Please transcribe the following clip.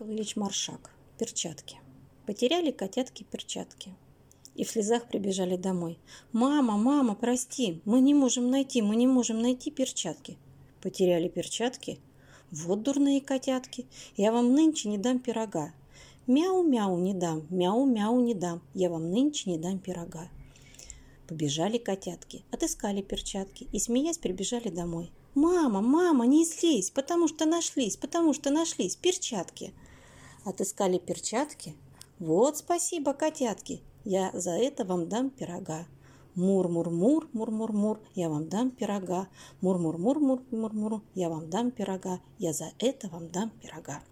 Яков Ильич Маршак. Перчатки. Потеряли котятки перчатки. И в слезах прибежали домой. «Мама, мама, прости, мы не можем найти перчатки». Потеряли перчатки? Вот дурные котятки, я вам нынче не дам пирога. Мяу-мяу не дам, мяу-мяу не дам, я вам нынче не дам пирога. Побежали котятки, отыскали перчатки и, смеясь, прибежали домой. «Мама, мама, не злись, потому что нашлись перчатки». Отыскали перчатки? Вот спасибо, котятки, я за это вам дам пирога. Мур-мур-мур, мур-мур-мур, я вам дам пирога. Мур-мур-мур, мур-мур-мур, я вам дам пирога. Я за это вам дам пирога.